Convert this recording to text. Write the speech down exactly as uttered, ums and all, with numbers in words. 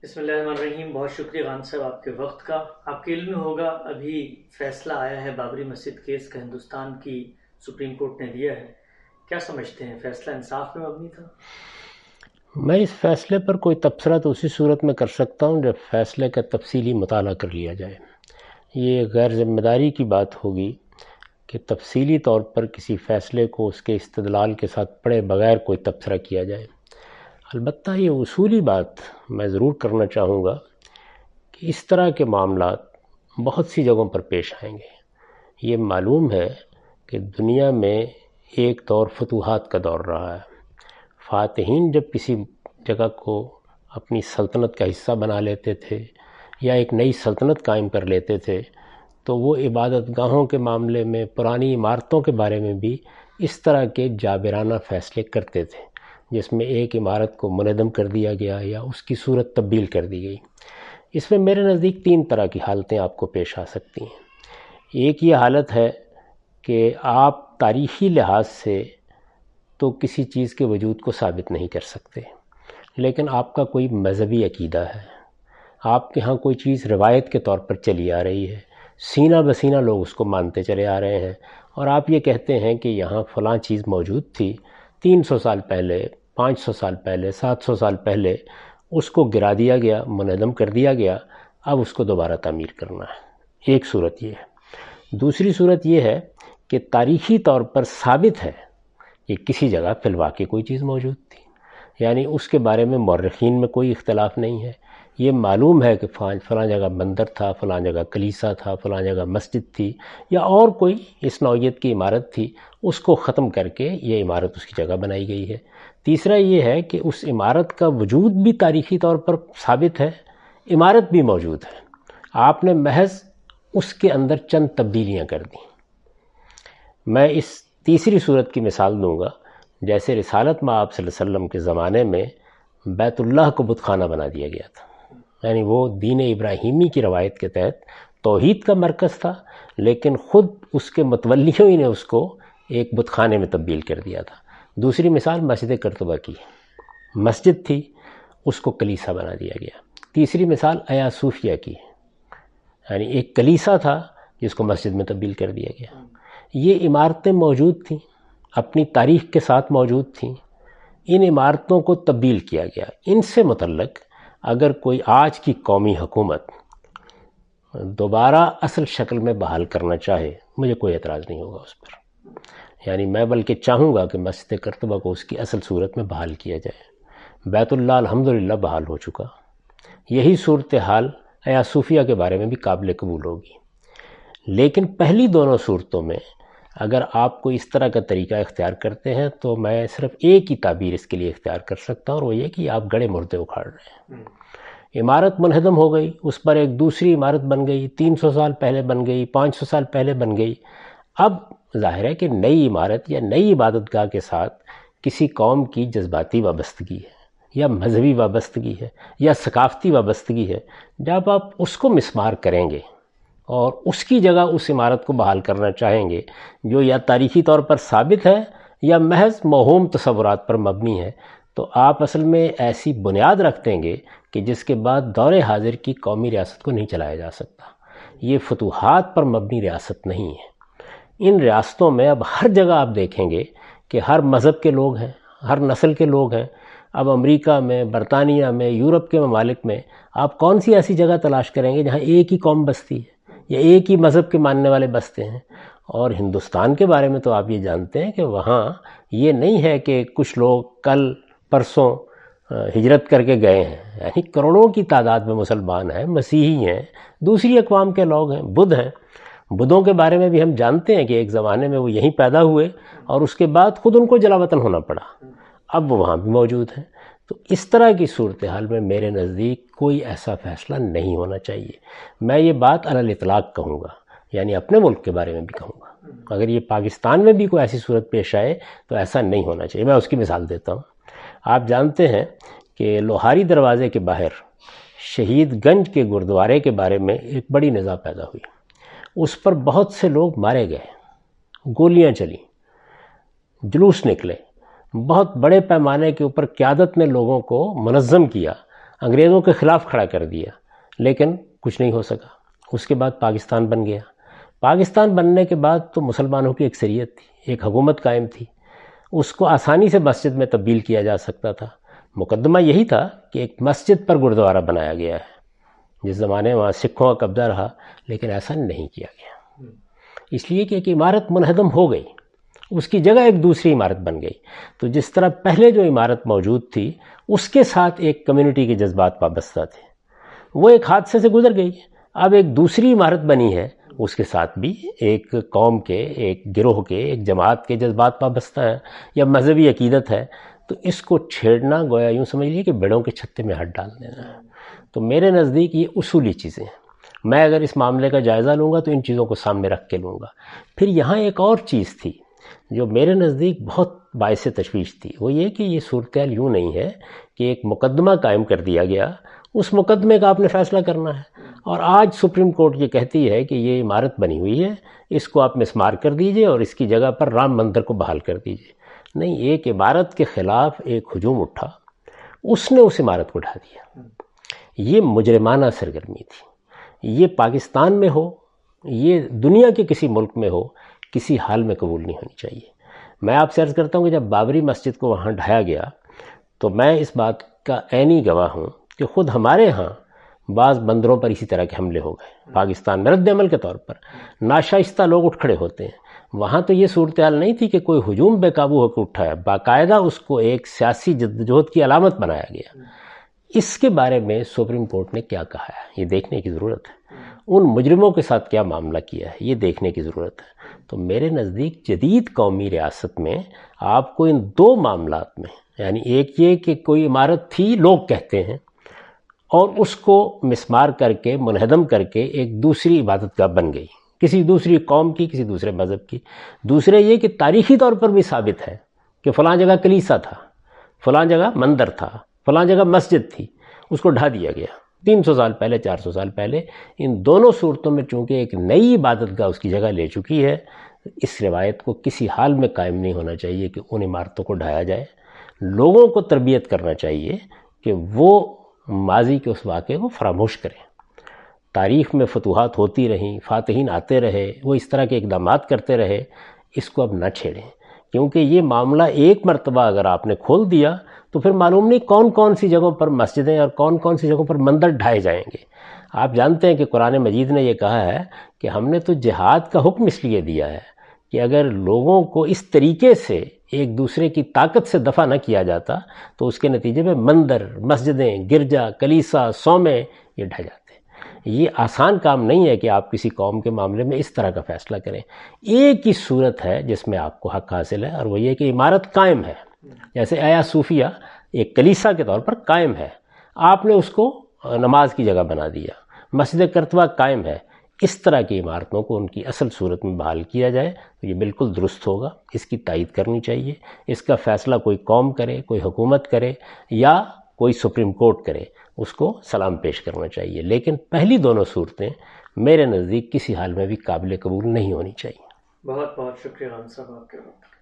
بسم اللہ الرحمن الرحیم. بہت شکریہ خان صاحب آپ کے وقت کا. آپ کے علم میں ہوگا ابھی فیصلہ آیا ہے بابری مسجد کیس کا، ہندوستان کی سپریم کورٹ نے دیا ہے. کیا سمجھتے ہیں فیصلہ انصاف میں مبنی تھا؟ میں اس فیصلے پر کوئی تبصرہ تو اسی صورت میں کر سکتا ہوں جب فیصلے کا تفصیلی مطالعہ کر لیا جائے. یہ غیر ذمہ داری کی بات ہوگی کہ تفصیلی طور پر کسی فیصلے کو اس کے استدلال کے ساتھ پڑھے بغیر کوئی تبصرہ کیا جائے. البتہ یہ اصولی بات میں ضرور کرنا چاہوں گا کہ اس طرح کے معاملات بہت سی جگہوں پر پیش آئیں گے. یہ معلوم ہے کہ دنیا میں ایک دور فتوحات کا دور رہا ہے. فاتحین جب کسی جگہ کو اپنی سلطنت کا حصہ بنا لیتے تھے یا ایک نئی سلطنت قائم کر لیتے تھے تو وہ عبادت گاہوں کے معاملے میں، پرانی عمارتوں کے بارے میں بھی اس طرح کے جابرانہ فیصلے کرتے تھے، جس میں ایک عمارت کو منہدم کر دیا گیا یا اس کی صورت تبدیل کر دی گئی. اس میں میرے نزدیک تین طرح کی حالتیں آپ کو پیش آ سکتی ہیں. ایک یہ حالت ہے کہ آپ تاریخی لحاظ سے تو کسی چیز کے وجود کو ثابت نہیں کر سکتے، لیکن آپ کا کوئی مذہبی عقیدہ ہے، آپ کے ہاں کوئی چیز روایت کے طور پر چلی آ رہی ہے، سینہ بسینہ لوگ اس کو مانتے چلے آ رہے ہیں، اور آپ یہ کہتے ہیں کہ یہاں فلاں چیز موجود تھی تین سو سال پہلے، پانچ سو سال پہلے، سات سو سال پہلے، اس کو گرا دیا گیا، منہدم کر دیا گیا، اب اس کو دوبارہ تعمیر کرنا ہے. ایک صورت یہ ہے. دوسری صورت یہ ہے کہ تاریخی طور پر ثابت ہے کہ کسی جگہ فی الواقع کوئی چیز موجود تھی، یعنی اس کے بارے میں مورخین میں کوئی اختلاف نہیں ہے. یہ معلوم ہے کہ فلاں جگہ مندر تھا، فلاں جگہ کلیسا تھا، فلاں جگہ مسجد تھی، یا اور کوئی اس نوعیت کی عمارت تھی، اس کو ختم کر کے یہ عمارت اس کی جگہ بنائی گئی ہے. تیسرا یہ ہے کہ اس عمارت کا وجود بھی تاریخی طور پر ثابت ہے، عمارت بھی موجود ہے، آپ نے محض اس کے اندر چند تبدیلیاں کر دیں. میں اس تیسری صورت کی مثال دوں گا، جیسے رسالت مآب صلی اللہ علیہ وسلم کے زمانے میں بیت اللہ کو بت خانہ بنا دیا گیا تھا. یعنی وہ دین ابراہیمی کی روایت کے تحت توحید کا مرکز تھا، لیکن خود اس کے متولیوں نے اس کو ایک بت خانے میں تبدیل کر دیا تھا. دوسری مثال مسجد قرطبہ کی، مسجد تھی، اس کو کلیسا بنا دیا گیا. تیسری مثال آیا صوفیہ کی، یعنی ایک کلیسا تھا جس کو مسجد میں تبدیل کر دیا گیا. یہ عمارتیں موجود تھیں، اپنی تاریخ کے ساتھ موجود تھیں، ان عمارتوں کو تبدیل کیا گیا. ان سے متعلق اگر کوئی آج کی قومی حکومت دوبارہ اصل شکل میں بحال کرنا چاہے، مجھے کوئی اعتراض نہیں ہوگا اس پر. یعنی میں بلکہ چاہوں گا کہ مسجد قرطبہ کو اس کی اصل صورت میں بحال کیا جائے. بیت اللہ الحمدللہ بحال ہو چکا. یہی صورتحال آیا صوفیہ کے بارے میں بھی قابل قبول ہوگی. لیکن پہلی دونوں صورتوں میں اگر آپ کو اس طرح کا طریقہ اختیار کرتے ہیں تو میں صرف ایک ہی تعبیر اس کے لیے اختیار کر سکتا ہوں، اور وہ یہ کہ آپ گڑے مردے اکھاڑ رہے ہیں. عمارت منہدم ہو گئی، اس پر ایک دوسری عمارت بن گئی، تین سو سال پہلے بن گئی، پانچ سو سال پہلے بن گئی. اب ظاہر ہے کہ نئی عمارت یا نئی عبادت گاہ کے ساتھ کسی قوم کی جذباتی وابستگی ہے، یا مذہبی وابستگی ہے، یا ثقافتی وابستگی ہے. جب آپ اس کو مسمار کریں گے اور اس کی جگہ اس عمارت کو بحال کرنا چاہیں گے جو یا تاریخی طور پر ثابت ہے یا محض موہوم تصورات پر مبنی ہے، تو آپ اصل میں ایسی بنیاد رکھ دیں گے کہ جس کے بعد دور حاضر کی قومی ریاست کو نہیں چلایا جا سکتا. یہ فتوحات پر مبنی ریاست نہیں ہے. ان ریاستوں میں اب ہر جگہ آپ دیکھیں گے کہ ہر مذہب کے لوگ ہیں، ہر نسل کے لوگ ہیں. اب امریکہ میں، برطانیہ میں، یورپ کے ممالک میں آپ کون سی ایسی جگہ تلاش کریں گے جہاں ایک ہی قوم بستی ہے یا ایک ہی مذہب کے ماننے والے بستے ہیں؟ اور ہندوستان کے بارے میں تو آپ یہ جانتے ہیں کہ وہاں یہ نہیں ہے کہ کچھ لوگ کل پرسوں ہجرت کر کے گئے ہیں، یعنی کروڑوں کی تعداد میں مسلمان ہیں، مسیحی ہیں، دوسری اقوام کے لوگ ہیں، بدھ ہیں. بدھوں کے بارے میں بھی ہم جانتے ہیں کہ ایک زمانے میں وہ یہیں پیدا ہوئے اور اس کے بعد خود ان کو جلا وطن ہونا پڑا، اب وہ وہاں بھی موجود ہیں. تو اس طرح کی صورتحال میں میرے نزدیک کوئی ایسا فیصلہ نہیں ہونا چاہیے. میں یہ بات علی الاطلاق کہوں گا، یعنی اپنے ملک کے بارے میں بھی کہوں گا. اگر یہ پاکستان میں بھی کوئی ایسی صورت پیش آئے تو ایسا نہیں ہونا چاہیے. میں اس کی مثال دیتا ہوں. آپ جانتے ہیں کہ لوہاری دروازے کے باہر شہید گنج کے گردوارے کے بارے میں ایک بڑی نزاع پیدا ہوئی. اس پر بہت سے لوگ مارے گئے، گولیاں چلیں، جلوس نکلے، بہت بڑے پیمانے کے اوپر قیادت نے لوگوں کو منظم کیا انگریزوں کے خلاف کھڑا کر دیا، لیکن کچھ نہیں ہو سکا۔ اس کے بعد پاکستان بن گیا۔ پاکستان بننے کے بعد تو مسلمانوں کی اکثریت تھی، ایک حکومت قائم تھی، اس کو آسانی سے مسجد میں تبدیل کیا جا سکتا تھا۔ مقدمہ یہی تھا کہ ایک مسجد پر گردوارہ بنایا گیا ہے، جس زمانے میں وہاں سکھوں کا قبضہ رہا، لیکن ایسا نہیں کیا گیا، اس لیے کہ ایک عمارت منہدم ہو گئی، اس کی جگہ ایک دوسری عمارت بن گئی۔ تو جس طرح پہلے جو عمارت موجود تھی اس کے ساتھ ایک کمیونٹی کے جذبات وابستہ تھے، وہ ایک حادثے سے گزر گئی، اب ایک دوسری عمارت بنی ہے، اس کے ساتھ بھی ایک قوم کے، ایک گروہ کے، ایک جماعت کے جذبات وابستہ ہیں یا مذہبی عقیدت ہے، تو اس کو چھیڑنا گویا یوں سمجھ لیے کہ بیڑوں کے چھتے میں ہاتھ ڈال دینا ہے۔ تو میرے نزدیک یہ اصولی چیزیں ہیں، میں اگر اس معاملے کا جائزہ لوں گا تو ان چیزوں کو سامنے رکھ کے لوں گا۔ پھر یہاں ایک اور چیز تھی جو میرے نزدیک بہت باعث تشویش تھی، وہ یہ کہ یہ صورتحال یوں نہیں ہے کہ ایک مقدمہ قائم کر دیا گیا، اس مقدمے کا آپ نے فیصلہ کرنا ہے، اور آج سپریم کورٹ یہ کہتی ہے کہ یہ عمارت بنی ہوئی ہے، اس کو آپ مسمار کر دیجئے اور اس کی جگہ پر رام مندر کو بحال کر دیجئے۔ نہیں، ایک عمارت کے خلاف ایک ہجوم اٹھا، اس نے اس عمارت کو ڈھا دیا، یہ مجرمانہ سرگرمی تھی۔ یہ پاکستان میں ہو، یہ دنیا کے کسی ملک میں ہو، کسی حال میں قبول نہیں ہونی چاہیے۔ میں آپ سے عرض کرتا ہوں کہ جب بابری مسجد کو وہاں ڈھایا گیا تو میں اس بات کا عینی گواہ ہوں کہ خود ہمارے ہاں بعض بندروں پر اسی طرح کے حملے ہو گئے، پاکستان میں رد عمل کے طور پر ناشائستہ لوگ اٹھ کھڑے ہوتے ہیں۔ وہاں تو یہ صورتحال نہیں تھی کہ کوئی ہجوم بے قابو ہو کے اٹھا ہے، باقاعدہ اس کو ایک سیاسی جدوجہد کی علامت بنایا گیا۔ اس کے بارے میں سپریم کورٹ نے کیا کہا ہے یہ دیکھنے کی ضرورت ہے، ان مجرموں کے ساتھ کیا معاملہ کیا ہے یہ دیکھنے کی ضرورت ہے۔ تو میرے نزدیک جدید قومی ریاست میں آپ کو ان دو معاملات میں، یعنی ایک یہ کہ کوئی عمارت تھی لوگ کہتے ہیں اور اس کو مسمار کر کے منہدم کر کے ایک دوسری عبادت گاہ بن گئی، کسی دوسری قوم کی، کسی دوسرے مذہب کی۔ دوسرے یہ کہ تاریخی طور پر بھی ثابت ہے کہ فلاں جگہ کلیسا تھا، فلاں جگہ مندر تھا، فلاں جگہ مسجد تھی، اس کو ڈھا دیا گیا تین سو سال پہلے، چار سو سال پہلے۔ ان دونوں صورتوں میں چونکہ ایک نئی عبادت گاہ اس کی جگہ لے چکی ہے، اس روایت کو کسی حال میں قائم نہیں ہونا چاہیے کہ ان عمارتوں کو ڈھایا جائے۔ لوگوں کو تربیت کرنا چاہیے کہ وہ ماضی کے اس واقعے کو فراموش کریں۔ تاریخ میں فتوحات ہوتی رہیں، فاتحین آتے رہے، وہ اس طرح کے اقدامات کرتے رہے، اس کو اب نہ چھیڑیں، کیونکہ یہ معاملہ ایک مرتبہ اگر آپ نے کھول دیا تو پھر معلوم نہیں کون کون سی جگہوں پر مسجدیں اور کون کون سی جگہوں پر مندر ڈھائے جائیں گے۔ آپ جانتے ہیں کہ قرآن مجید نے یہ کہا ہے کہ ہم نے تو جہاد کا حکم اس لیے دیا ہے کہ اگر لوگوں کو اس طریقے سے ایک دوسرے کی طاقت سے دفع نہ کیا جاتا تو اس کے نتیجے میں مندر، مسجدیں، گرجا، کلیسا، صومعے یہ ڈھہ جاتے۔ یہ آسان کام نہیں ہے کہ آپ کسی قوم کے معاملے میں اس طرح کا فیصلہ کریں۔ ایک ہی صورت ہے جس میں آپ کو حق حاصل ہے، اور وہ یہ کہ عمارت قائم ہے، جیسے آیا صوفیہ ایک کلیسا کے طور پر قائم ہے، آپ نے اس کو نماز کی جگہ بنا دیا، مسجد کرتوہ قائم ہے۔ اس طرح کی عمارتوں کو ان کی اصل صورت میں بحال کیا جائے تو یہ بالکل درست ہوگا، اس کی تائید کرنی چاہیے۔ اس کا فیصلہ کوئی قوم کرے، کوئی حکومت کرے یا کوئی سپریم کورٹ کرے، اس کو سلام پیش کرنا چاہیے، لیکن پہلی دونوں صورتیں میرے نزدیک کسی حال میں بھی قابل قبول نہیں ہونی چاہیے۔ بہت بہت شکریہ خان صاحب آپ کے وقت کا۔